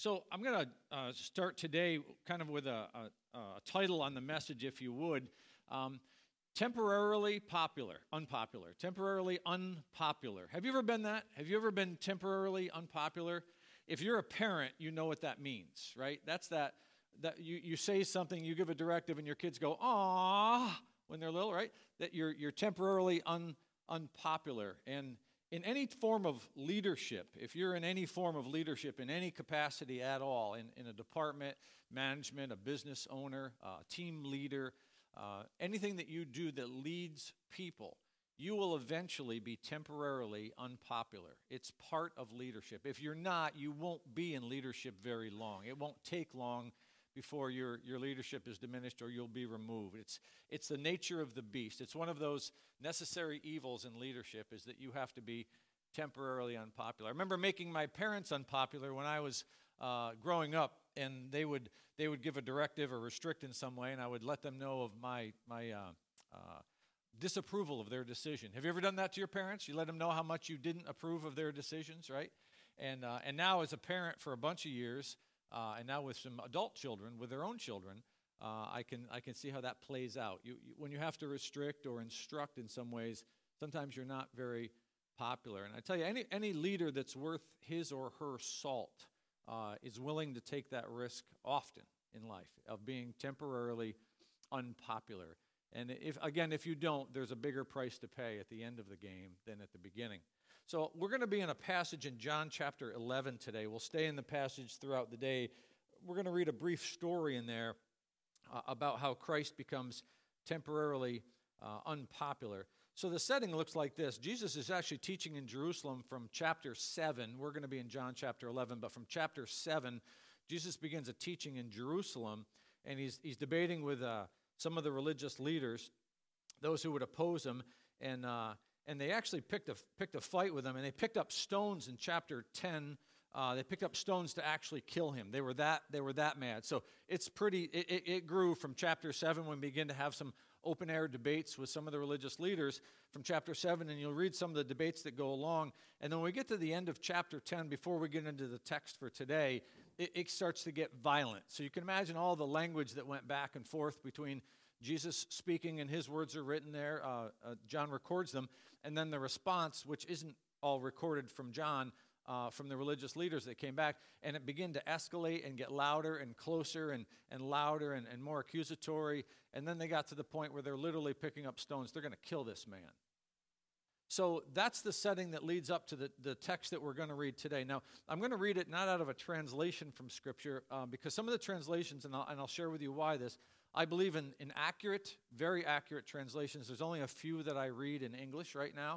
So I'm going to start today kind of with a title on the message, if you would. Temporarily popular, unpopular. Temporarily unpopular. Have you ever been that? Have you ever been temporarily unpopular? If you're a parent, you know what that means, right? That's that you say something, you give a directive, and your kids go, "Aww," when they're little, right? That you're temporarily unpopular. And in any form of leadership, if you're in any form of leadership, in any capacity at all, in a department, management, a business owner, a team leader, anything that you do that leads people, you will eventually be temporarily unpopular. It's part of leadership. If you're not, you won't be in leadership very long. It won't take long before your leadership is diminished or you'll be removed. It's the nature of the beast. It's one of those necessary evils in leadership is that you have to be temporarily unpopular. I remember making my parents unpopular when I was growing up, and they would give a directive or restrict in some way, and I would let them know of my disapproval of their decision. Have you ever done that to your parents? You let them know how much you didn't approve of their decisions, right? And now as a parent for a bunch of years, and now with some adult children, with their own children, I can see how that plays out. When you have to restrict or instruct in some ways, sometimes you're not very popular. And I tell you, any leader that's worth his or her salt is willing to take that risk often in life of being temporarily unpopular. And if you don't, there's a bigger price to pay at the end of the game than at the beginning. So we're going to be in a passage in John chapter 11 today. We'll stay in the passage throughout the day. We're going to read a brief story in there about how Christ becomes temporarily unpopular. So the setting looks like this. Jesus is actually teaching in Jerusalem from chapter 7. We're going to be in John chapter 11, but from chapter 7, Jesus begins a teaching in Jerusalem, and he's debating with some of the religious leaders, those who would oppose him, and they actually picked a fight with him, and they picked up stones in chapter 10. They picked up stones to actually kill him. They were that mad. So it grew from chapter 7 when we begin to have some open-air debates with some of the religious leaders from chapter 7, and you'll read some of the debates that go along. And then when we get to the end of chapter 10, before we get into the text for today, it starts to get violent. So you can imagine all the language that went back and forth between Jesus speaking, and his words are written there. John records them. And then the response, which isn't all recorded from John, from the religious leaders that came back, and it began to escalate and get louder and closer and louder and more accusatory. And then they got to the point where they're literally picking up stones. They're going to kill this man. So that's the setting that leads up to the text that we're going to read today. Now, I'm going to read it not out of a translation from Scripture, because some of the translations, and I'll share with you why this, I believe in accurate, very accurate translations. There's only a few that I read in English right now.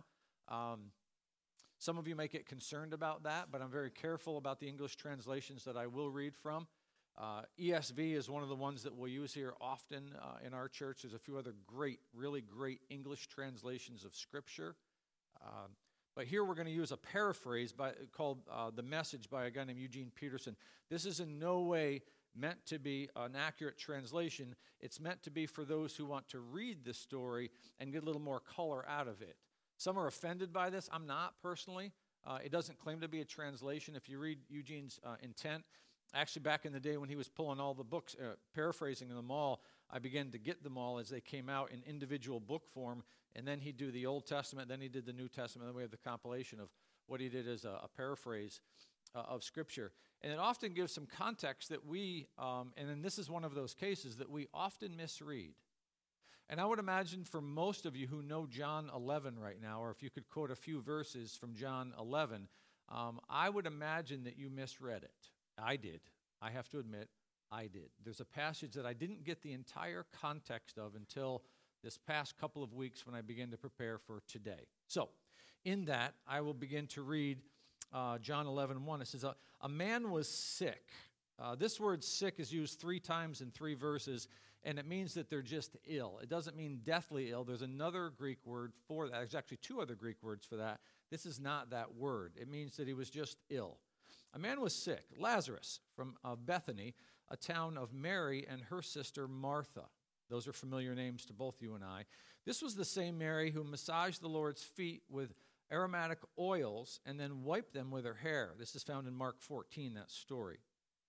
Some of you may get concerned about that, but I'm very careful about the English translations that I will read from. ESV is one of the ones that we'll use here often in our church. There's a few other really great English translations of Scripture. But here we're going to use a paraphrase called The Message by a guy named Eugene Peterson. This is in no way meant to be an accurate translation. It's meant to be for those who want to read the story and get a little more color out of it. Some are offended by this. I'm not personally. It doesn't claim to be a translation. If you read Eugene's intent, actually back in the day when he was pulling all the books, paraphrasing them all, I began to get them all as they came out in individual book form, and then he'd do the Old Testament, then he did the New Testament, then we have the compilation of what he did as a paraphrase of Scripture. And it often gives some context that and then this is one of those cases that we often misread. And I would imagine for most of you who know John 11 right now, or if you could quote a few verses from John 11, I would imagine that you misread it. I did. I have to admit, I did. There's a passage that I didn't get the entire context of until this past couple of weeks when I began to prepare for today. So, in that, I will begin to read John 11:1. It says, a man was sick. This word sick is used 3 times in 3 verses, and it means that they're just ill. It doesn't mean deathly ill. There's another Greek word for that. There's actually 2 other Greek words for that. This is not that word. It means that he was just ill. A man was sick, Lazarus, from Bethany, a town of Mary and her sister Martha. Those are familiar names to both you and I. This was the same Mary who massaged the Lord's feet with aromatic oils and then wiped them with her hair. This is found in Mark 14, that story.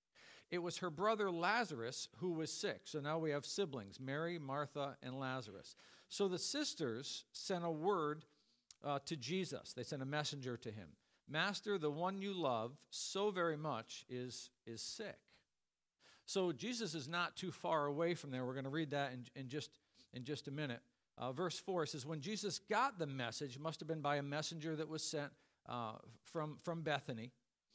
It was her brother Lazarus who was sick. So now we have siblings, Mary, Martha, and Lazarus. So the sisters sent a word to Jesus. They sent a messenger to him. Master, the one you love so very much is sick. So Jesus is not too far away from there. We're going to read that in just a minute. Verse 4 says, when Jesus got the message, must have been by a messenger that was sent from Bethany.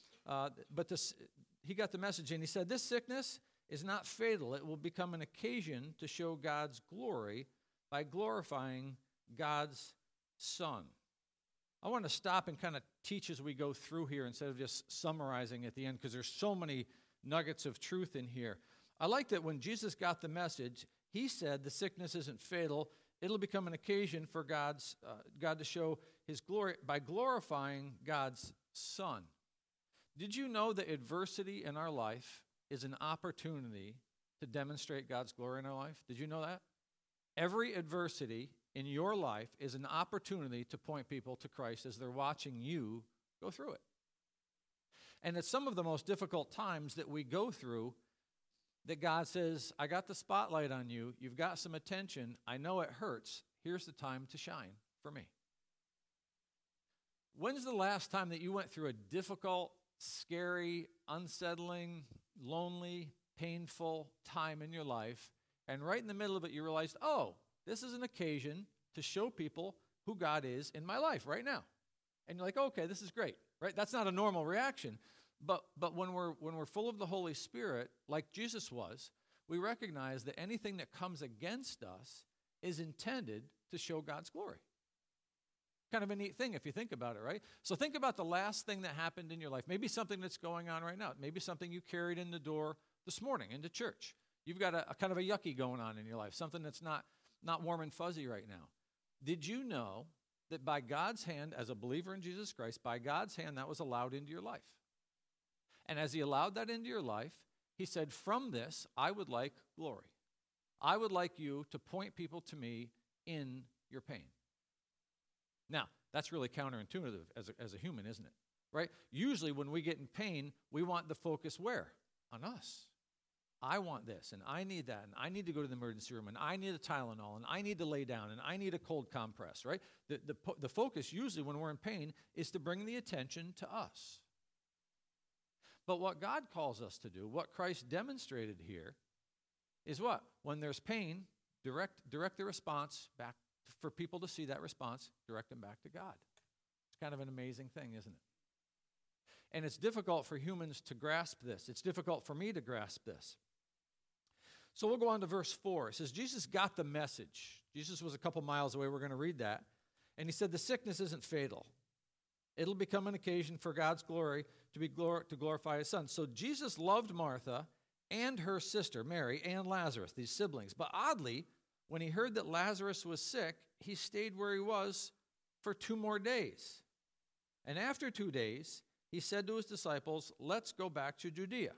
He got the message and he said, this sickness is not fatal. It will become an occasion to show God's glory by glorifying God's Son. I want to stop and kind of teach as we go through here instead of just summarizing at the end, because there's so many nuggets of truth in here. I like that when Jesus got the message, he said the sickness isn't fatal. It'll become an occasion for God to show his glory by glorifying God's Son. Did you know that adversity in our life is an opportunity to demonstrate God's glory in our life? Did you know that? Every adversity in your life is an opportunity to point people to Christ as they're watching you go through it. And it's some of the most difficult times that we go through that God says, I got the spotlight on you. You've got some attention. I know it hurts. Here's the time to shine for me. When's the last time that you went through a difficult, scary, unsettling, lonely, painful time in your life, and right in the middle of it you realized, oh, this is an occasion to show people who God is in my life right now. And you're like, okay, this is great, right? That's not a normal reaction. But when we're full of the Holy Spirit, like Jesus was, we recognize that anything that comes against us is intended to show God's glory. Kind of a neat thing if you think about it, right? So think about the last thing that happened in your life. Maybe something that's going on right now. Maybe something you carried in the door this morning into church. You've got a kind of a yucky going on in your life, something that's not warm and fuzzy right now. Did you know that by God's hand, as a believer in Jesus Christ, by God's hand, that was allowed into your life? And as he allowed that into your life, he said, from this, I would like glory. I would like you to point people to me in your pain. Now, that's really counterintuitive as a human, isn't it? Right? Usually when we get in pain, we want the focus where? On us. I want this, and I need that, and I need to go to the emergency room, and I need a Tylenol, and I need to lay down, and I need a cold compress, right? The focus usually when we're in pain is to bring the attention to us. But what God calls us to do, what Christ demonstrated here, is what? When there's pain, direct the response back for people to see that response, direct them back to God. It's kind of an amazing thing, isn't it? And it's difficult for humans to grasp this. It's difficult for me to grasp this. So we'll go on to verse 4. It says, Jesus got the message. Jesus was a couple miles away. We're going to read that. And he said, the sickness isn't fatal. It'll become an occasion for God's glory to glorify his Son. So Jesus loved Martha and her sister, Mary, and Lazarus, these siblings. But oddly, when he heard that Lazarus was sick, he stayed where he was for 2 more days. And after 2 days, he said to his disciples, let's go back to Judea.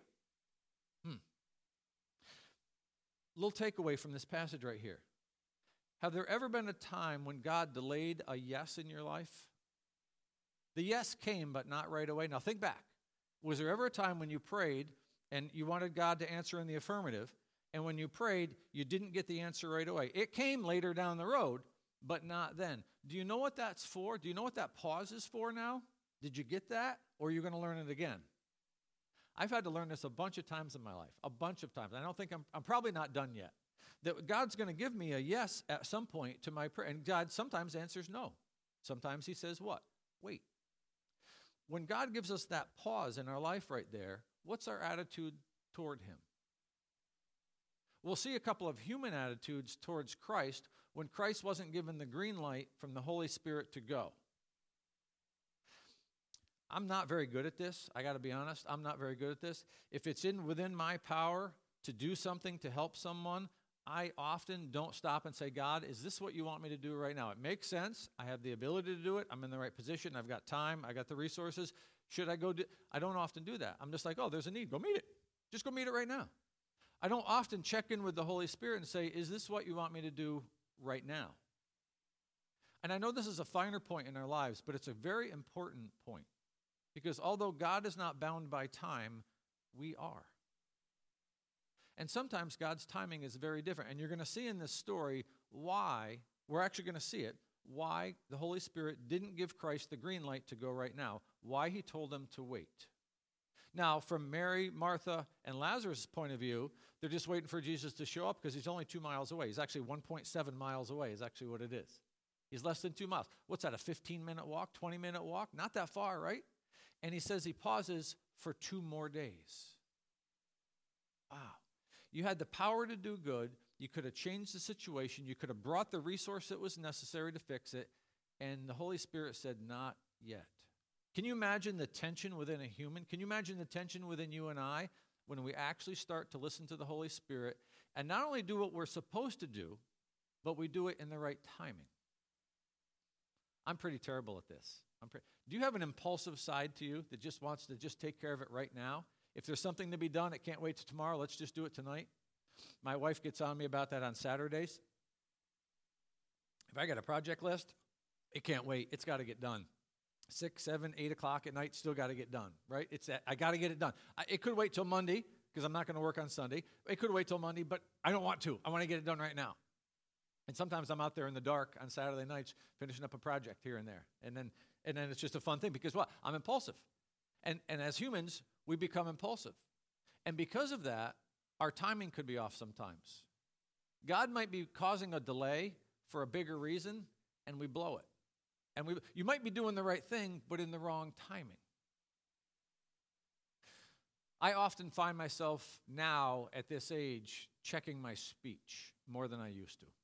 Little takeaway from this passage right here. Have there ever been a time when God delayed a yes in your life? The yes came, but not right away. Now think back. Was there ever a time when you prayed and you wanted God to answer in the affirmative, and when you prayed, you didn't get the answer right away? It came later down the road, but not then. Do you know what that's for? Do you know what that pause is for now? Did you get that, or are you going to learn it again? I've had to learn this a bunch of times in my life, a bunch of times. I don't think I'm probably not done yet. That God's going to give me a yes at some point to my prayer. And God sometimes answers no. Sometimes he says what? Wait. When God gives us that pause in our life right there, what's our attitude toward him? We'll see a couple of human attitudes towards Christ when Christ wasn't given the green light from the Holy Spirit to go. I'm not very good at this. I got to be honest. I'm not very good at this. If it's within my power to do something to help someone, I often don't stop and say, God, is this what you want me to do right now? It makes sense. I have the ability to do it. I'm in the right position. I've got time. I got the resources. Should I go do? I don't often do that. I'm just like, oh, there's a need. Go meet it. Just go meet it right now. I don't often check in with the Holy Spirit and say, is this what you want me to do right now? And I know this is a finer point in our lives, but it's a very important point. Because although God is not bound by time, we are. And sometimes God's timing is very different. And you're going to see in this story why, we're actually going to see it, why the Holy Spirit didn't give Christ the green light to go right now, why he told them to wait. Now, from Mary, Martha, and Lazarus' point of view, they're just waiting for Jesus to show up because he's only 2 miles away. He's actually 1.7 miles away is actually what it is. He's less than 2 miles. What's that, a 15-minute walk, 20-minute walk? Not that far, right? And he says he pauses for 2 more days. Wow. You had the power to do good. You could have changed the situation. You could have brought the resource that was necessary to fix it. And the Holy Spirit said, not yet. Can you imagine the tension within a human? Can you imagine the tension within you and I when we actually start to listen to the Holy Spirit and not only do what we're supposed to do, but we do it in the right timing? I'm pretty terrible at this. Do you have an impulsive side to you that just wants to just take care of it right now? If there's something to be done, it can't wait till tomorrow. Let's just do it tonight. My wife gets on me about that on Saturdays. If I got a project list, it can't wait. It's got to get done. 6, 7, 8 o'clock at night, still got to get done, right? It's that I got to get it done. It could wait till Monday because I'm not going to work on Sunday. It could wait till Monday, but I don't want to. I want to get it done right now. And sometimes I'm out there in the dark on Saturday nights finishing up a project here and there. And then it's just a fun thing because what? I'm impulsive. And as humans, we become impulsive. And because of that, our timing could be off sometimes. God might be causing a delay for a bigger reason, and we blow it. And you might be doing the right thing, but in the wrong timing. I often find myself now at this age checking my speech more than I used to.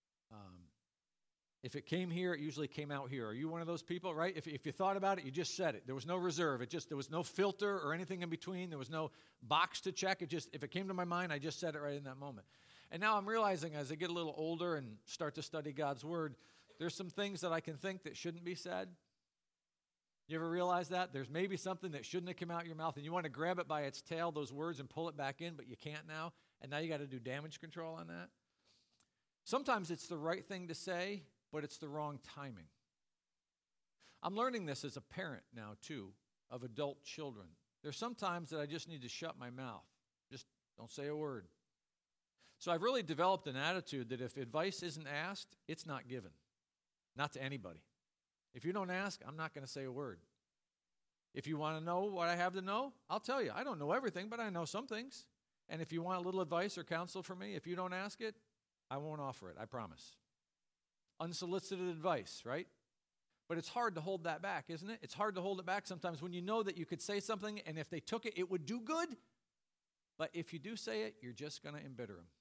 If it came here, it usually came out here. Are you one of those people, right? If you thought about it, you just said it. There was no reserve. There was no filter or anything in between. There was no box to check. If it came to my mind, I just said it right in that moment. And now I'm realizing as I get a little older and start to study God's Word, there's some things that I can think that shouldn't be said. You ever realize that? There's maybe something that shouldn't have come out of your mouth, and you want to grab it by its tail, those words, and pull it back in, but you can't now, and now you got to do damage control on that. Sometimes it's the right thing to say, but it's the wrong timing. I'm learning this as a parent now, too, of adult children. There's some times that I just need to shut my mouth. Just don't say a word. So I've really developed an attitude that if advice isn't asked, it's not given. Not to anybody. If you don't ask, I'm not going to say a word. If you want to know what I have to know, I'll tell you. I don't know everything, but I know some things. And if you want a little advice or counsel from me, if you don't ask it, I won't offer it, I promise. Unsolicited advice, right? But it's hard to hold that back, isn't it? It's hard to hold it back sometimes when you know that you could say something, and if they took it, it would do good. But if you do say it, you're just going to embitter them.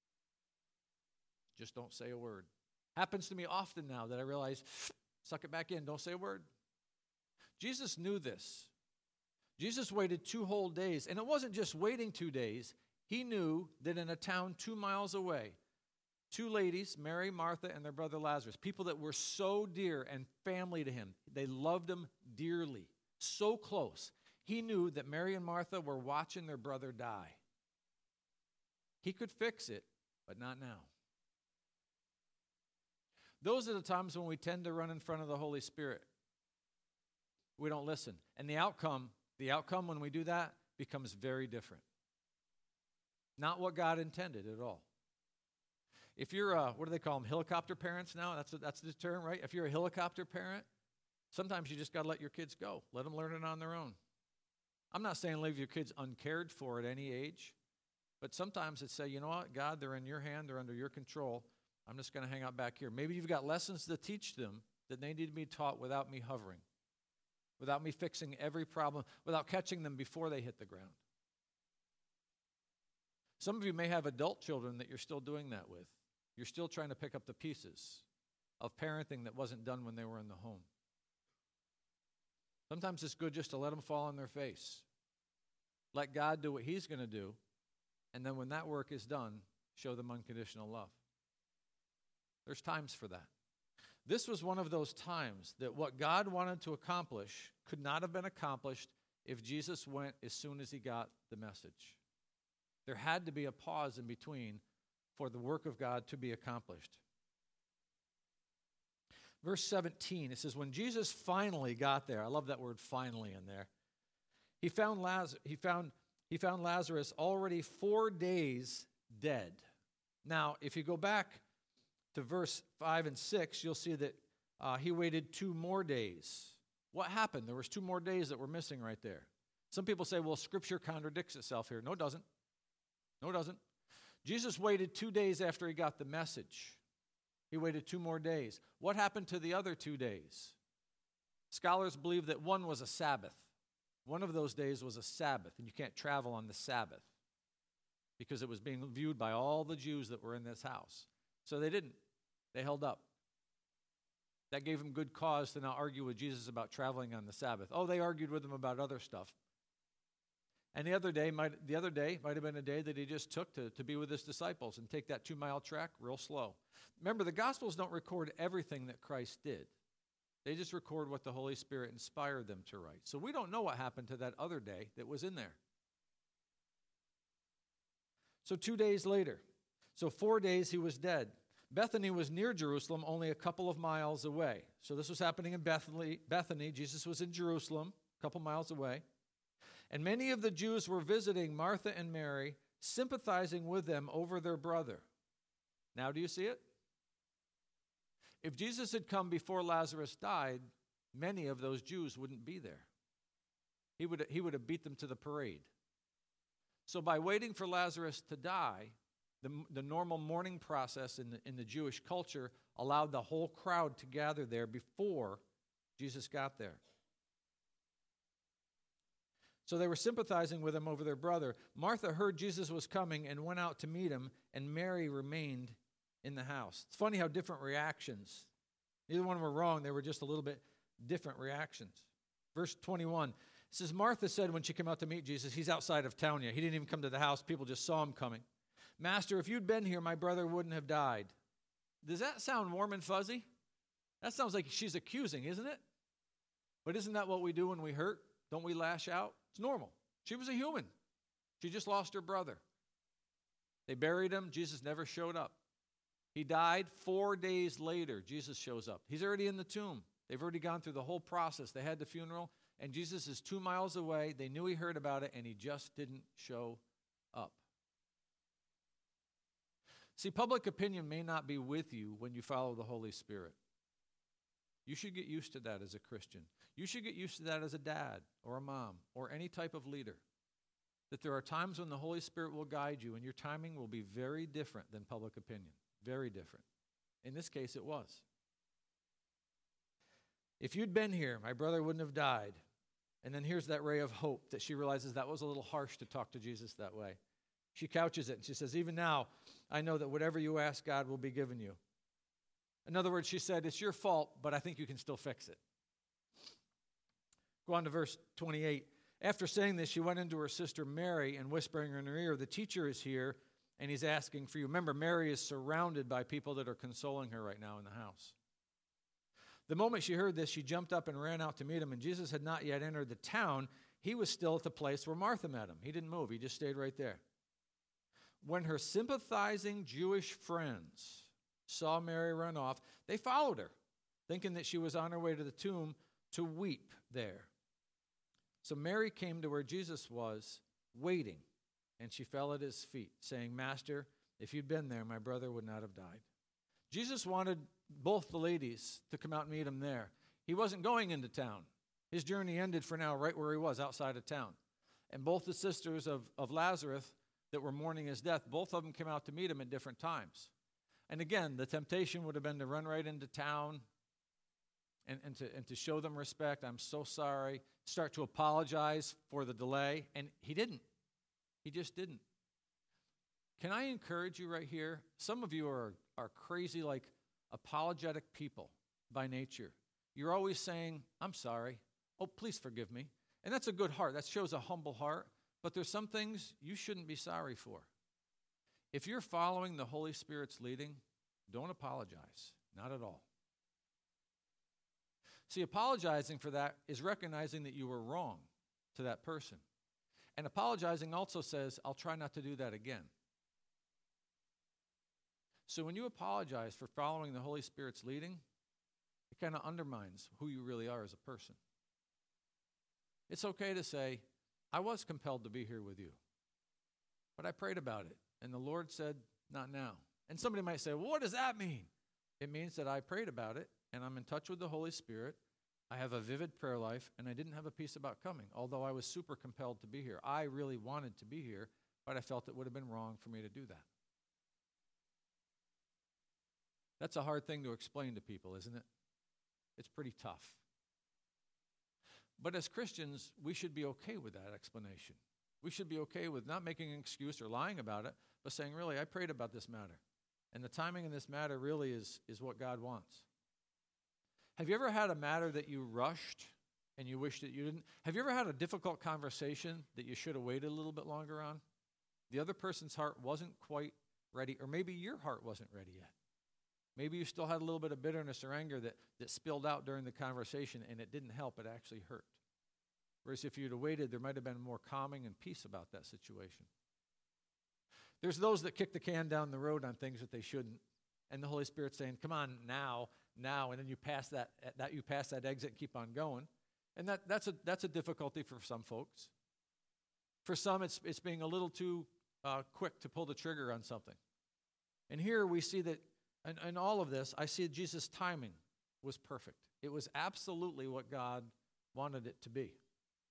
Just don't say a word. Happens to me often now that I realize, suck it back in, don't say a word. Jesus knew this. Jesus waited 2 whole days, and it wasn't just waiting 2 days. He knew that in a town 2 miles away, 2 ladies, Mary, Martha, and their brother Lazarus, people that were so dear and family to him, they loved him dearly, so close. He knew that Mary and Martha were watching their brother die. He could fix it, but not now. Those are the times when we tend to run in front of the Holy Spirit. We don't listen. And the outcome when we do that becomes very different. Not what God intended at all. If you're, what do they call them, helicopter parents now? That's the term, right? If you're a helicopter parent, sometimes you just got to let your kids go. Let them learn it on their own. I'm not saying leave your kids uncared for at any age, but sometimes it's say, you know what, God, they're in your hand, they're under your control. I'm just going to hang out back here. Maybe you've got lessons to teach them that they need to be taught without me hovering, without me fixing every problem, without catching them before they hit the ground. Some of you may have adult children that you're still doing that with. You're still trying to pick up the pieces of parenting that wasn't done when they were in the home. Sometimes it's good just to let them fall on their face. Let God do what He's going to do, and then when that work is done, show them unconditional love. There's times for that. This was one of those times that what God wanted to accomplish could not have been accomplished if Jesus went as soon as He got the message. There had to be a pause in between for the work of God to be accomplished. Verse 17, it says, when Jesus finally got there, I love that word finally in there, he found he found Lazarus already 4 days dead. Now, if you go back to verse 5 and 6, you'll see that he waited 2 more days. What happened? There was 2 more days that were missing right there. Some people say, well, Scripture contradicts itself here. No, it doesn't. No, it doesn't. Jesus waited 2 days after he got the message. He waited 2 more days. What happened to the other 2 days? Scholars believe that one was a Sabbath. One of those days was a Sabbath, and you can't travel on the Sabbath because it was being viewed by all the Jews that were in this house. So they didn't. They held up. That gave them good cause to now argue with Jesus about traveling on the Sabbath. Oh, they argued with him about other stuff. And the other day might have been a day that he just took to be with his disciples and take that 2-mile trek real slow. Remember, the Gospels don't record everything that Christ did. They just record what the Holy Spirit inspired them to write. So we don't know what happened to that other day that was in there. So 2 days later, so 4 days he was dead. Bethany was near Jerusalem, only a couple of miles away. So this was happening in Bethany. Jesus was in Jerusalem, a couple miles away. And many of the Jews were visiting Martha and Mary, sympathizing with them over their brother. Now, do you see it? If Jesus had come before Lazarus died, many of those Jews wouldn't be there. He would have beat them to the parade. So by waiting for Lazarus to die, the normal mourning process in the Jewish culture allowed the whole crowd to gather there before Jesus got there. So they were sympathizing with him over their brother. Martha heard Jesus was coming and went out to meet him, and Mary remained in the house. It's funny how different reactions. Neither one were wrong. They were just a little bit different reactions. Verse 21 says, Martha said when she came out to meet Jesus, he's outside of town yet. He didn't even come to the house. People just saw him coming. Master, if you'd been here, my brother wouldn't have died. Does that sound warm and fuzzy? That sounds like she's accusing, isn't it? But isn't that what we do when we hurt? Don't we lash out? It's normal. She was a human. She just lost her brother. They buried him. Jesus never showed up. He died 4 days later. Jesus shows up. He's already in the tomb. They've already gone through the whole process. They had the funeral, and Jesus is 2 miles away. They knew he heard about it, and he just didn't show up. See, public opinion may not be with you when you follow the Holy Spirit. You should get used to that as a Christian. You should get used to that as a dad or a mom or any type of leader. That there are times when the Holy Spirit will guide you and your timing will be very different than public opinion. Very different. In this case, it was. If you'd been here, my brother wouldn't have died. And then here's that ray of hope that she realizes that was a little harsh to talk to Jesus that way. She couches it and she says, even now, I know that whatever you ask, God will be given you. In other words, she said, it's your fault, but I think you can still fix it. Go on to verse 28. After saying this, she went into her sister Mary and whispering in her ear, the teacher is here and he's asking for you. Remember, Mary is surrounded by people that are consoling her right now in the house. The moment she heard this, she jumped up and ran out to meet him, and Jesus had not yet entered the town. He was still at the place where Martha met him. He didn't move. He just stayed right there. When her sympathizing Jewish friends saw Mary run off, they followed her, thinking that she was on her way to the tomb to weep there. So Mary came to where Jesus was, waiting, and she fell at his feet, saying, Master, if you'd been there, my brother would not have died. Jesus wanted both the ladies to come out and meet him there. He wasn't going into town. His journey ended for now right where he was, outside of town. And both the sisters of Lazarus that were mourning his death, both of them came out to meet him at different times. And again, the temptation would have been to run right into town and to show them respect. I'm so sorry. Start to apologize for the delay. And he didn't. He just didn't. Can I encourage you right here? Some of you are crazy, like apologetic people by nature. You're always saying, I'm sorry. Oh, please forgive me. And that's a good heart. That shows a humble heart. But there's some things you shouldn't be sorry for. If you're following the Holy Spirit's leading, don't apologize. Not at all. See, apologizing for that is recognizing that you were wrong to that person. And apologizing also says, I'll try not to do that again. So when you apologize for following the Holy Spirit's leading, it kind of undermines who you really are as a person. It's okay to say, I was compelled to be here with you. But I prayed about it, and the Lord said, not now. And somebody might say, well, what does that mean? It means that I prayed about it, and I'm in touch with the Holy Spirit. I have a vivid prayer life, and I didn't have a peace about coming, although I was super compelled to be here. I really wanted to be here, but I felt it would have been wrong for me to do that. That's a hard thing to explain to people, isn't it? It's pretty tough. But as Christians, we should be okay with that explanation. We should be okay with not making an excuse or lying about it, but saying, really, I prayed about this matter. And the timing in this matter really is what God wants. Have you ever had a matter that you rushed and you wish that you didn't? Have you ever had a difficult conversation that you should have waited a little bit longer on? The other person's heart wasn't quite ready, or maybe your heart wasn't ready yet. Maybe you still had a little bit of bitterness or anger that spilled out during the conversation, and it didn't help, it actually hurt. Whereas if you'd have waited, there might have been more calming and peace about that situation. There's those that kick the can down the road on things that they shouldn't, and the Holy Spirit's saying, come on, now, and then you pass that exit and keep on going. And that's a difficulty for some folks. For some, it's being a little too quick to pull the trigger on something. And here we see that in all of this, I see Jesus' timing was perfect. It was absolutely what God wanted it to be.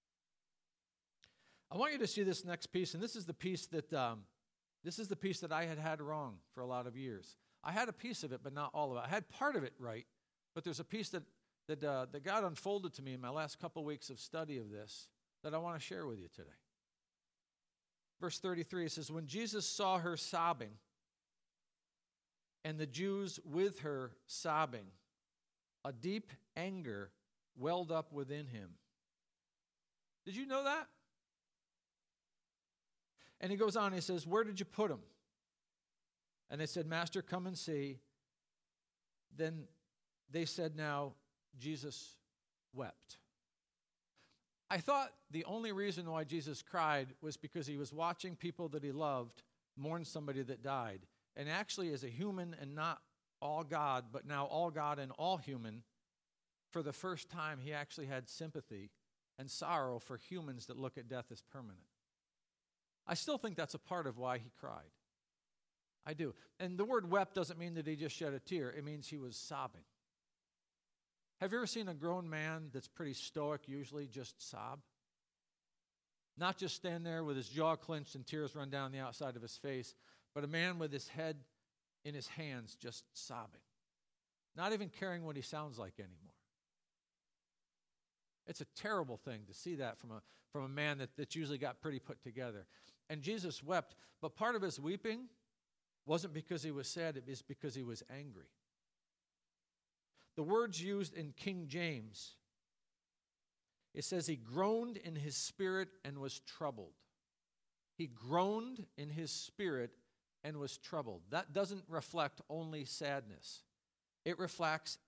I want you to see this next piece, and this is the piece that I had wrong for a lot of years. I had a piece of it, but not all of it. I had part of it right, but there's a piece that God unfolded to me in my last couple weeks of study of this that I want to share with you today. Verse 33, it says, when Jesus saw her sobbing, and the Jews with her sobbing, a deep anger welled up within him. Did you know that? And he goes on, he says, where did you put him? And they said, Master, come and see. Then they said, now, Jesus wept. I thought the only reason why Jesus cried was because he was watching people that he loved mourn somebody that died. And actually, as a human and not all God, but now all God and all human, for the first time, he actually had sympathy and sorrow for humans that look at death as permanent. I still think that's a part of why he cried. I do. And the word wept doesn't mean that he just shed a tear. It means he was sobbing. Have you ever seen a grown man that's pretty stoic usually just sob? Not just stand there with his jaw clenched and tears run down the outside of his face, but a man with his head in his hands just sobbing. Not even caring what he sounds like anymore. It's a terrible thing to see that from a man that's usually got pretty put together. And Jesus wept, but part of his weeping wasn't because he was sad, it was because he was angry. The words used in King James, it says he groaned in his spirit and was troubled. He groaned in his spirit and was troubled. That doesn't reflect only sadness. It reflects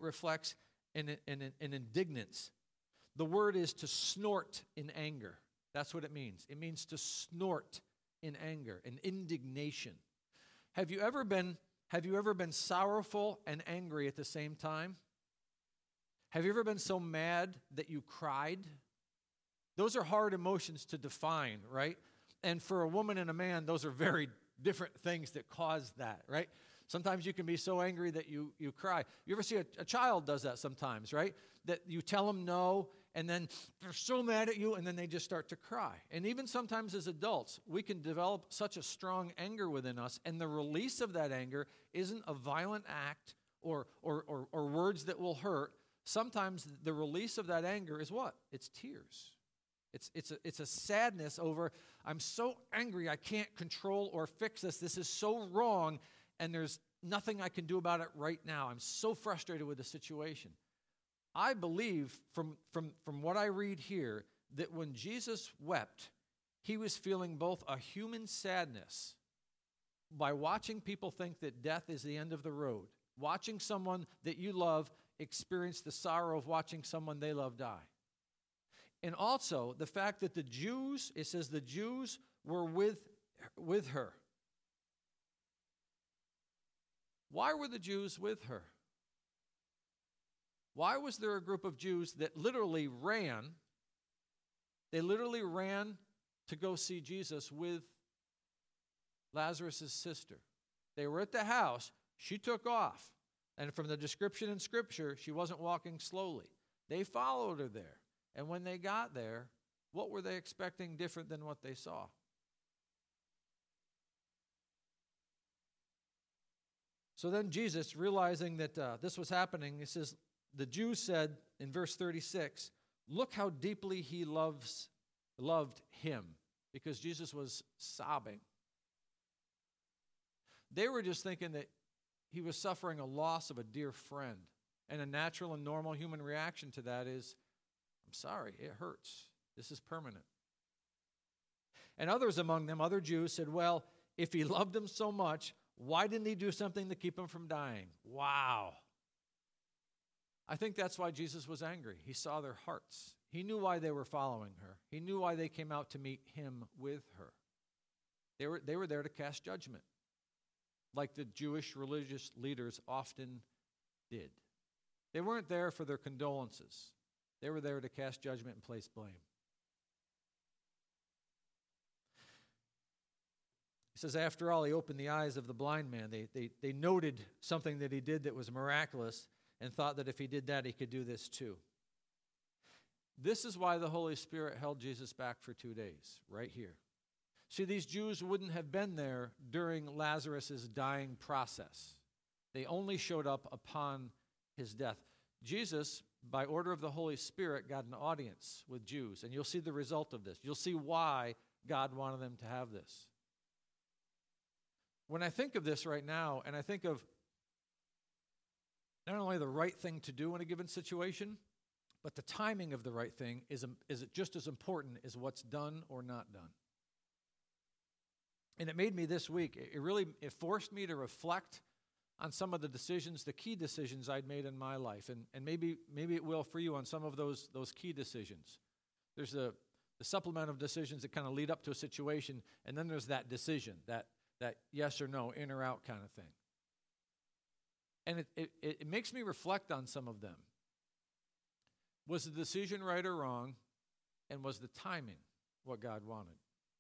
an indignance. The word is to snort in anger. That's what it means. It means to snort in anger, in indignation. Have you ever been sorrowful and angry at the same time? Have you ever been so mad that you cried? Those are hard emotions to define, right? And for a woman and a man, those are very different things that cause that, right? Sometimes you can be so angry that you cry. You ever see a child does that sometimes, right? That you tell them no, and then they're so mad at you, and then they just start to cry. And even sometimes as adults, we can develop such a strong anger within us, and the release of that anger isn't a violent act or words that will hurt. Sometimes the release of that anger is what? It's tears. It's a sadness over, I'm so angry, I can't control or fix this. This is so wrong, and there's nothing I can do about it right now. I'm so frustrated with the situation. I believe from what I read here that when Jesus wept, he was feeling both a human sadness by watching people think that death is the end of the road, watching someone that you love experience the sorrow of watching someone they love die. And also the fact that the Jews, it says the Jews were with her. Why were the Jews with her? Why was there a group of Jews that literally ran They literally ran to go see Jesus with Lazarus' sister. They were at the house. She took off. And from the description in Scripture, she wasn't walking slowly. They followed her there. And when they got there, what were they expecting different than what they saw? So then Jesus, realizing that this was happening, he says, the Jews said in verse 36, look how deeply he loved him, because Jesus was sobbing. They were just thinking that he was suffering a loss of a dear friend. And a natural and normal human reaction to that is, I'm sorry, it hurts. This is permanent. And others among them, other Jews, said, well, if he loved him so much, why didn't he do something to keep him from dying? Wow. I think that's why Jesus was angry. He saw their hearts. He knew why they were following her. He knew why they came out to meet him with her. They were there to cast judgment, like the Jewish religious leaders often did. They weren't there for their condolences. They were there to cast judgment and place blame. He says, after all, he opened the eyes of the blind man. They noted something that he did that was miraculous and thought that if he did that, he could do this too. This is why the Holy Spirit held Jesus back for 2 days, right here. See, these Jews wouldn't have been there during Lazarus' dying process. They only showed up upon his death. Jesus, by order of the Holy Spirit, got an audience with Jews, and you'll see the result of this. You'll see why God wanted them to have this. When I think of this right now, and I think of not only the right thing to do in a given situation, but the timing of the right thing is just as important as what's done or not done. And it made me this week, it forced me to reflect on some of the decisions, the key decisions I'd made in my life. And maybe it will for you on some of those key decisions. There's the supplement of decisions that kind of lead up to a situation, and then there's that decision, that yes or no, in or out kind of thing. And it makes me reflect on some of them. Was the decision right or wrong? And was the timing what God wanted?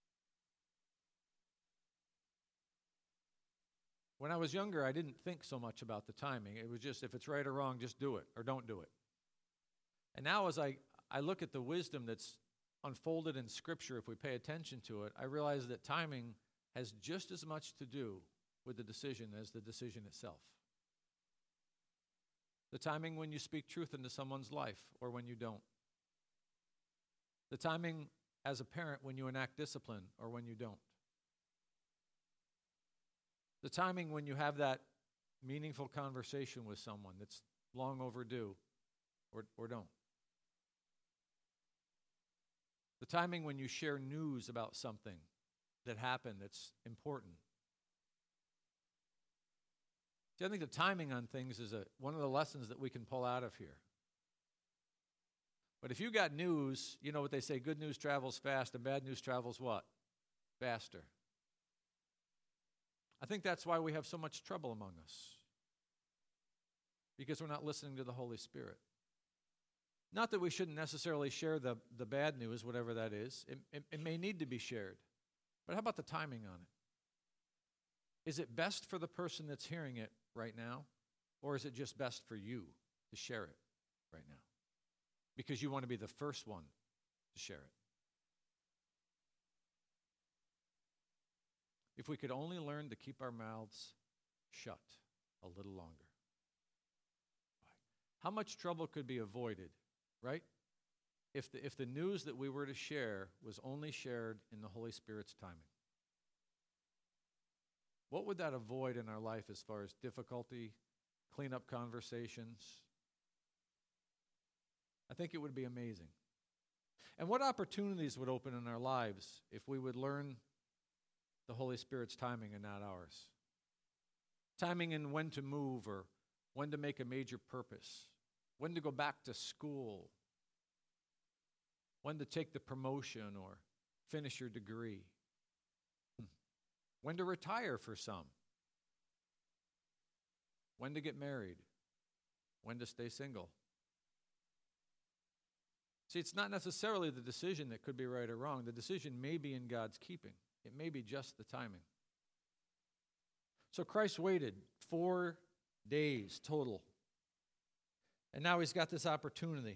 When I was younger, I didn't think so much about the timing. It was just, if it's right or wrong, just do it or don't do it. And now as I look at the wisdom that's unfolded in Scripture, if we pay attention to it, I realize that timing has just as much to do with the decision as the decision itself. The timing when you speak truth into someone's life or when you don't. The timing as a parent when you enact discipline or when you don't. The timing when you have that meaningful conversation with someone that's long overdue or don't. The timing when you share news about something that happened that's important. See, I think the timing on things is one of the lessons that we can pull out of here. But if you got news, you know what they say, good news travels fast and bad news travels what? Faster. I think that's why we have so much trouble among us. Because we're not listening to the Holy Spirit. Not that we shouldn't necessarily share the bad news, whatever that is. It may need to be shared. But how about the timing on it? Is it best for the person that's hearing it right now? Or is it just best for you to share it right now? Because you want to be the first one to share it. If we could only learn to keep our mouths shut a little longer. How much trouble could be avoided, right? If the news that we were to share was only shared in the Holy Spirit's timing. What would that avoid in our life as far as difficulty, clean-up conversations? I think it would be amazing. And what opportunities would open in our lives if we would learn the Holy Spirit's timing and not ours? Timing in when to move or when to make a major purpose, when to go back to school, when to take the promotion or finish your degree, when to retire for some, when to get married, when to stay single. See, it's not necessarily the decision that could be right or wrong. The decision may be in God's keeping. It may be just the timing. So Christ waited 4 days total. And now he's got this opportunity.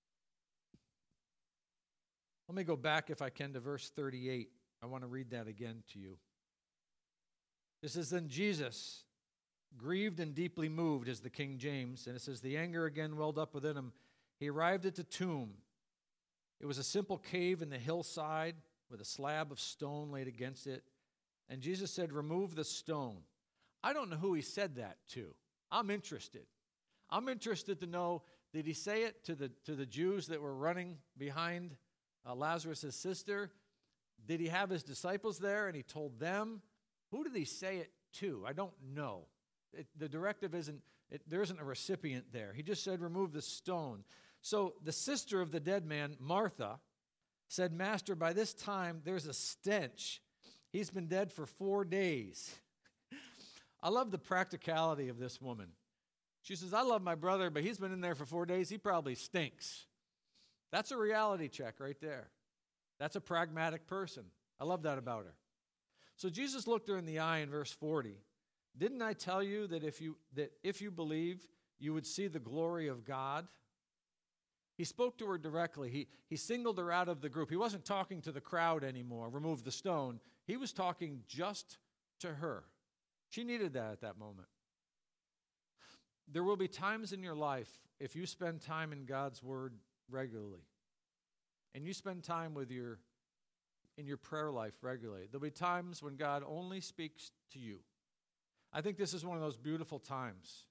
Let me go back, if I can, to verse 38. I want to read that again to you. It says, then Jesus, grieved and deeply moved, is the King James, and it says, the anger again welled up within him. He arrived at the tomb. It was a simple cave in the hillside with a slab of stone laid against it. And Jesus said, remove the stone. I don't know who he said that to. I'm interested. I'm interested to know, did he say it to the Jews that were running behind Lazarus' sister? Did he have his disciples there and he told them? Who did he say it to? I don't know. The directive there isn't a recipient there. He just said, remove the stone. So the sister of the dead man, Martha, said, Master, by this time there's a stench. He's been dead for 4 days. I love the practicality of this woman. She says, I love my brother, but he's been in there for 4 days. He probably stinks. That's a reality check right there. That's a pragmatic person. I love that about her. So Jesus looked her in the eye in verse 40. Didn't I tell you that if you believe, you would see the glory of God? He spoke to her directly. He singled her out of the group. He wasn't talking to the crowd anymore, remove the stone. He was talking just to her. She needed that at that moment. There will be times in your life, if you spend time in God's Word regularly, and you spend time in your prayer life regularly, there'll be times when God only speaks to you. I think this is one of those beautiful times.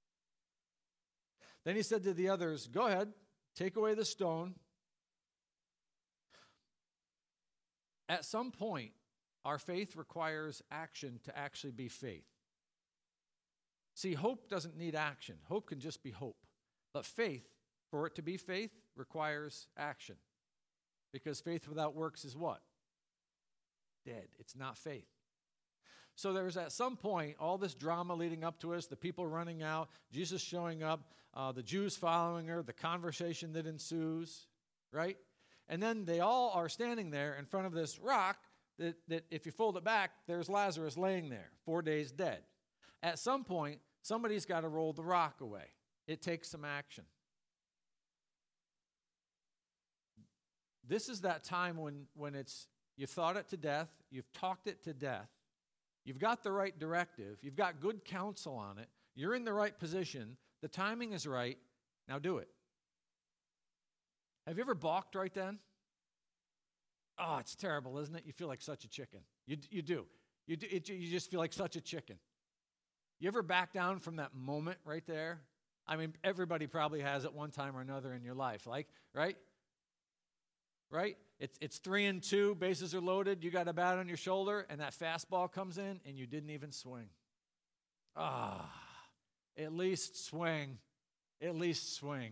Then he said to the others, go ahead, take away the stone. At some point, our faith requires action to actually be faith. See, hope doesn't need action. Hope can just be hope. But faith, for it to be faith, requires action. Because faith without works is what? Dead. It's not faith. So there's at some point all this drama leading up to us, the people running out, Jesus showing up, the Jews following her, the conversation that ensues, right? And then they all are standing there in front of this rock that if you fold it back, there's Lazarus laying there, 4 days dead. At some point, somebody's got to roll the rock away. It takes some action. This is that time when you've thought it to death, you've talked it to death, you've got the right directive, you've got good counsel on it, you're in the right position, the timing is right, now do it. Have you ever balked right then? Oh, it's terrible, isn't it? You feel like such a chicken. You do. You just feel like such a chicken. You ever back down from that moment right there? I mean, everybody probably has at one time or another in your life, like, right? Right? It's 3-2, bases are loaded, you got a bat on your shoulder, and that fastball comes in, and you didn't even swing. At least swing. At least swing.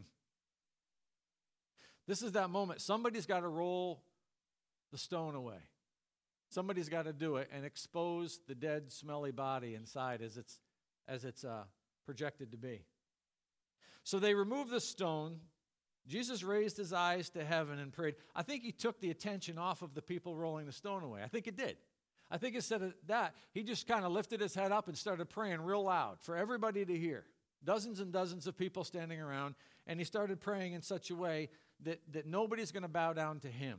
This is that moment. Somebody's got to roll the stone away. Somebody's got to do it and expose the dead, smelly body inside as it's projected to be. So they removed the stone. Jesus raised his eyes to heaven and prayed. I think he took the attention off of the people rolling the stone away. I think it did. I think instead of that, he just kind of lifted his head up and started praying real loud for everybody to hear. Dozens and dozens of people standing around, and he started praying in such a way that nobody's going to bow down to him.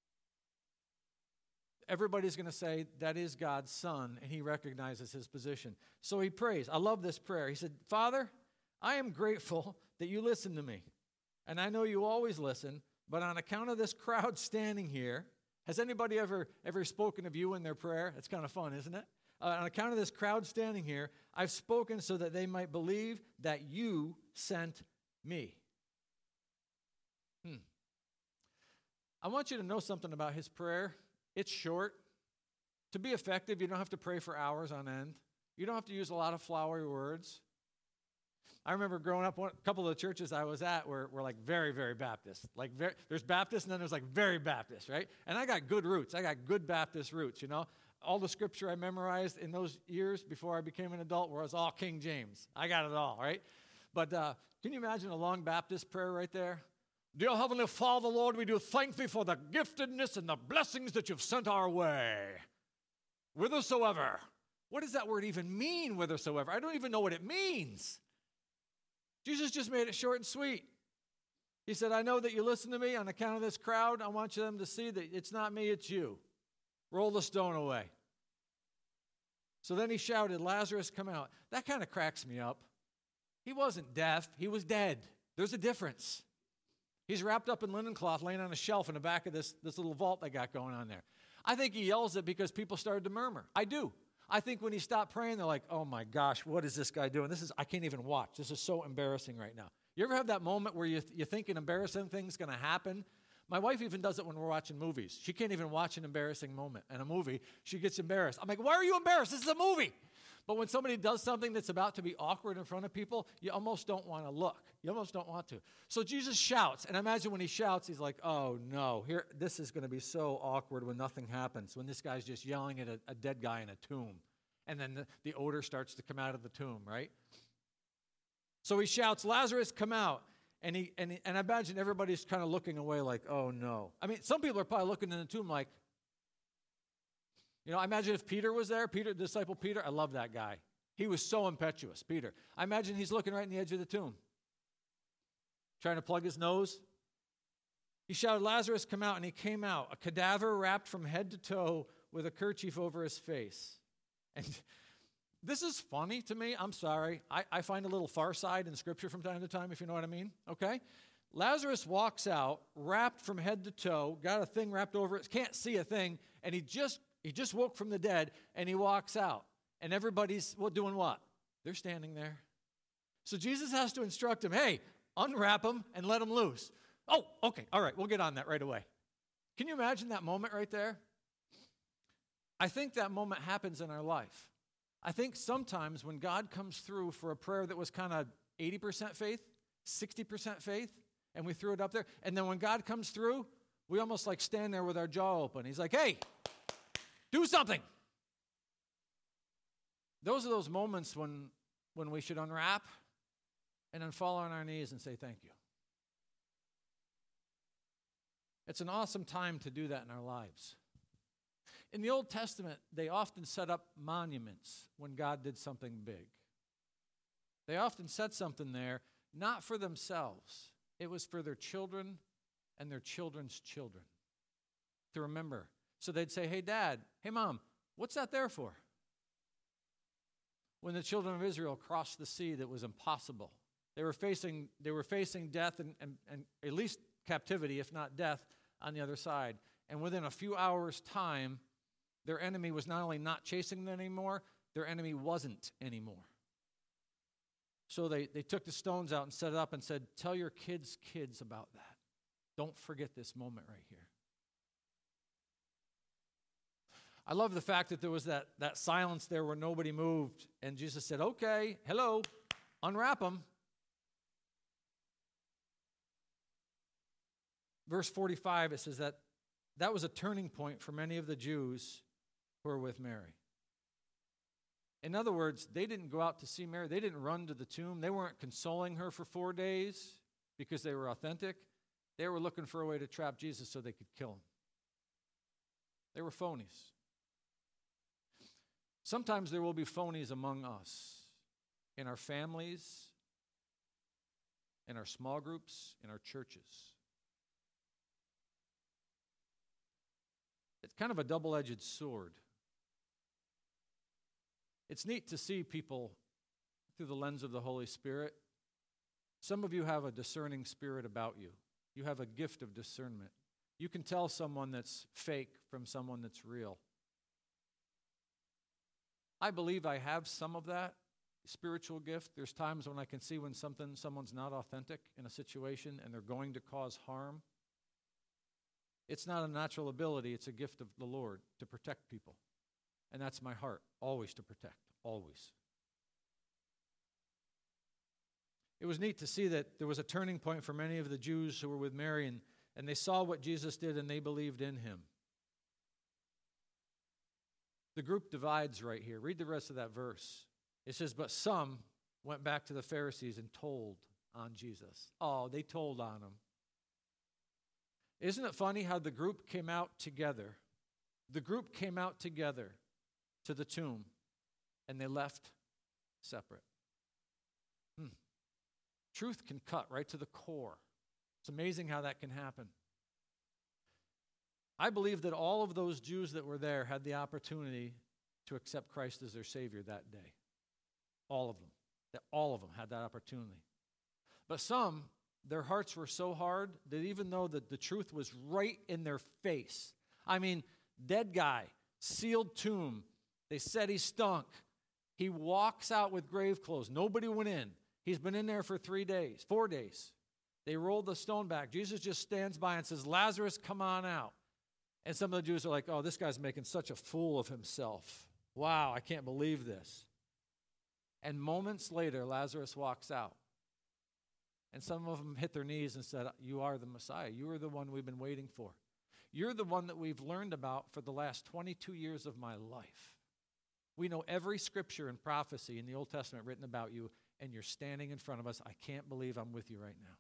Everybody's going to say, that is God's Son, and he recognizes his position. So he prays. I love this prayer. He said, Father, I am grateful that you listen to me. And I know you always listen, but on account of this crowd standing here, has anybody ever spoken of you in their prayer? It's kind of fun, isn't it? On account of this crowd standing here, I've spoken so that they might believe that you sent me. I want you to know something about his prayer. It's short. To be effective, you don't have to pray for hours on end. You don't have to use a lot of flowery words. I remember growing up, a couple of the churches I was at were like very, very Baptist. There's Baptist and then there's like very Baptist, right? And I got good roots. I got good Baptist roots, you know. All the scripture I memorized in those years before I became an adult was all King James. I got it all, right? But can you imagine a long Baptist prayer right there? Dear Heavenly Father, Lord, we do thank thee for the giftedness and the blessings that you've sent our way. Whithersoever. What does that word even mean, whithersoever? I don't even know what it means. Jesus just made it short and sweet. He said, I know that you listen to me on account of this crowd. I want them to see that it's not me, it's you. Roll the stone away. So then he shouted, Lazarus, come out. That kind of cracks me up. He wasn't deaf, he was dead. There's a difference. He's wrapped up in linen cloth, laying on a shelf in the back of this little vault they got going on there. I think he yells it because people started to murmur. I do. I think when he stopped praying, they're like, oh my gosh, what is this guy doing? I can't even watch. This is so embarrassing right now. You ever have that moment where you think an embarrassing thing's going to happen? My wife even does it when we're watching movies. She can't even watch an embarrassing moment in a movie. She gets embarrassed. I'm like, why are you embarrassed? This is a movie. But when somebody does something that's about to be awkward in front of people, you almost don't want to look. You almost don't want to. So Jesus shouts, and imagine when he shouts, he's like, oh no, this is going to be so awkward when nothing happens, when this guy's just yelling at a dead guy in a tomb. And then the odor starts to come out of the tomb, right? So he shouts, Lazarus, come out. And I imagine everybody's kind of looking away like, oh no. I mean, some people are probably looking in the tomb like, I imagine if Peter was there, the disciple Peter, I love that guy. He was so impetuous, Peter. I imagine he's looking right in the edge of the tomb, trying to plug his nose. He shouted, Lazarus, come out, and he came out, a cadaver wrapped from head to toe with a kerchief over his face. And this is funny to me. I'm sorry. I find a little far side in Scripture from time to time, if you know what I mean, okay? Lazarus walks out, wrapped from head to toe, got a thing wrapped over it, can't see a thing, and he just woke from the dead, and he walks out. And everybody's doing what? They're standing there. So Jesus has to instruct him, hey, unwrap him and let him loose. Oh, okay, all right, we'll get on that right away. Can you imagine that moment right there? I think that moment happens in our life. I think sometimes when God comes through for a prayer that was kind of 80% faith, 60% faith, and we threw it up there, and then when God comes through, we almost like stand there with our jaw open. He's like, hey, do something. Those are those moments when we should unwrap and then fall on our knees and say thank you. It's an awesome time to do that in our lives. In the Old Testament, they often set up monuments when God did something big. They often set something there, not for themselves. It was for their children and their children's children to remember. So they'd say, hey, Dad, hey, Mom, what's that there for? When the children of Israel crossed the sea that was impossible, they were facing death and at least captivity, if not death, on the other side. And within a few hours' time, their enemy was not only not chasing them anymore, their enemy wasn't anymore. So they took the stones out and set it up and said, tell your kids' kids about that. Don't forget this moment right here. I love the fact that there was that silence there where nobody moved. And Jesus said, okay, hello, unwrap them. Verse 45, it says that was a turning point for many of the Jews who were with Mary. In other words, they didn't go out to see Mary. They didn't run to the tomb. They weren't consoling her for 4 days because they were authentic. They were looking for a way to trap Jesus so they could kill him. They were phonies. Sometimes there will be phonies among us, in our families, in our small groups, in our churches. It's kind of a double-edged sword. It's neat to see people through the lens of the Holy Spirit. Some of you have a discerning spirit about you. You have a gift of discernment. You can tell someone that's fake from someone that's real. I believe I have some of that spiritual gift. There's times when I can see when someone's not authentic in a situation and they're going to cause harm. It's not a natural ability, it's a gift of the Lord to protect people. And that's my heart, always to protect, always. It was neat to see that there was a turning point for many of the Jews who were with Mary, and they saw what Jesus did and they believed in him. The group divides right here. Read the rest of that verse. It says, but some went back to the Pharisees and told on Jesus. Oh, they told on him. Isn't it funny how the group came out together? The group came out together to the tomb, and they left separate. Truth can cut right to the core. It's amazing how that can happen. I believe that all of those Jews that were there had the opportunity to accept Christ as their Savior that day. All of them. That all of them had that opportunity. But some, their hearts were so hard that even though the truth was right in their face, I mean, dead guy, sealed tomb, they said he stunk. He walks out with grave clothes. Nobody went in. He's been in there for 4 days. They rolled the stone back. Jesus just stands by and says, Lazarus, come on out. And some of the Jews are like, oh, this guy's making such a fool of himself. Wow, I can't believe this. And moments later, Lazarus walks out. And some of them hit their knees and said, you are the Messiah. You are the one we've been waiting for. You're the one that we've learned about for the last 22 years of my life. We know every scripture and prophecy in the Old Testament written about you, and you're standing in front of us. I can't believe I'm with you right now.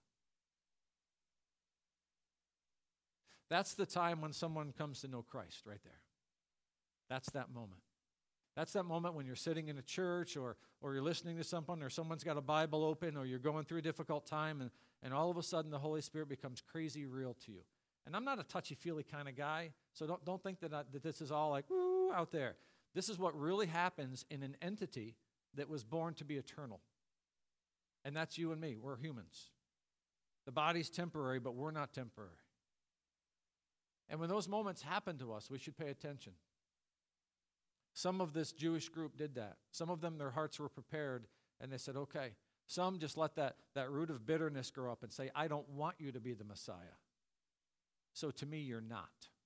That's the time when someone comes to know Christ right there. That's that moment. That's that moment when you're sitting in a church or you're listening to someone or someone's got a Bible open or you're going through a difficult time and all of a sudden the Holy Spirit becomes crazy real to you. And I'm not a touchy-feely kind of guy, so don't think that this is all like, woo, out there. This is what really happens in an entity that was born to be eternal. And that's you and me. We're humans. The body's temporary, but we're not temporary. And when those moments happen to us, we should pay attention. Some of this Jewish group did that. Some of them, their hearts were prepared, and they said, okay. Some just let that root of bitterness grow up and say, I don't want you to be the Messiah. So to me, you're not.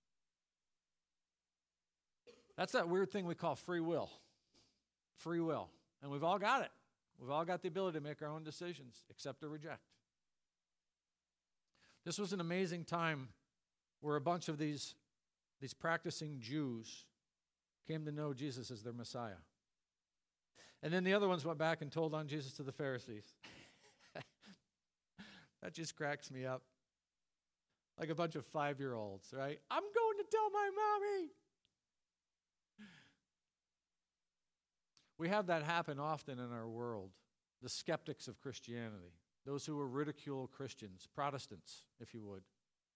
That's that weird thing we call free will. Free will. And we've all got it. We've all got the ability to make our own decisions, accept or reject. This was an amazing time where a bunch of these practicing Jews came to know Jesus as their Messiah. And then the other ones went back and told on Jesus to the Pharisees. That just cracks me up. Like a bunch of 5-year-olds, right? I'm going to tell my mommy. We have that happen often in our world. The skeptics of Christianity, those who will ridicule Christians, Protestants, if you would.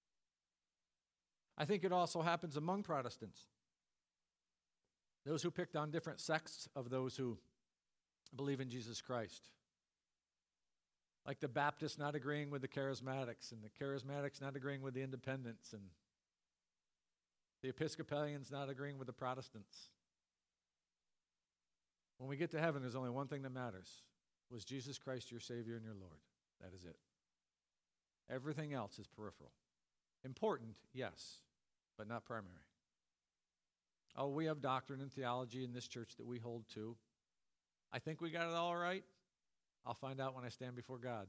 I think it also happens among Protestants. Those who picked on different sects of those who believe in Jesus Christ. Like the Baptists not agreeing with the Charismatics, and the Charismatics not agreeing with the Independents, and the Episcopalians not agreeing with the Protestants. When we get to heaven, there's only one thing that matters. Was Jesus Christ your Savior and your Lord? That is it. Everything else is peripheral. Important, yes, but not primary. Oh, we have doctrine and theology in this church that we hold to. I think we got it all right. I'll find out when I stand before God.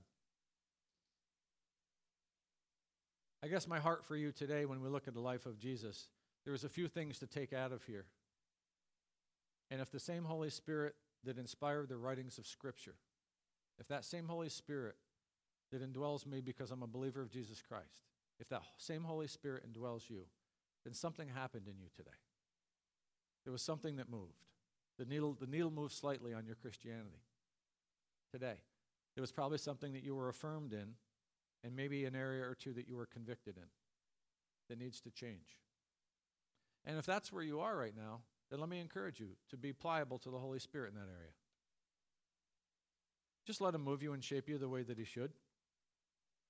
I guess my heart for you today, when we look at the life of Jesus, there's a few things to take out of here. And if the same Holy Spirit that inspired the writings of Scripture, if that same Holy Spirit that indwells me because I'm a believer of Jesus Christ, if that same Holy Spirit indwells you, then something happened in you today. There was something that moved. The needle moved slightly on your Christianity today. There was probably something that you were affirmed in, and maybe an area or two that you were convicted in that needs to change. And if that's where you are right now, then let me encourage you to be pliable to the Holy Spirit in that area. Just let him move you and shape you the way that he should.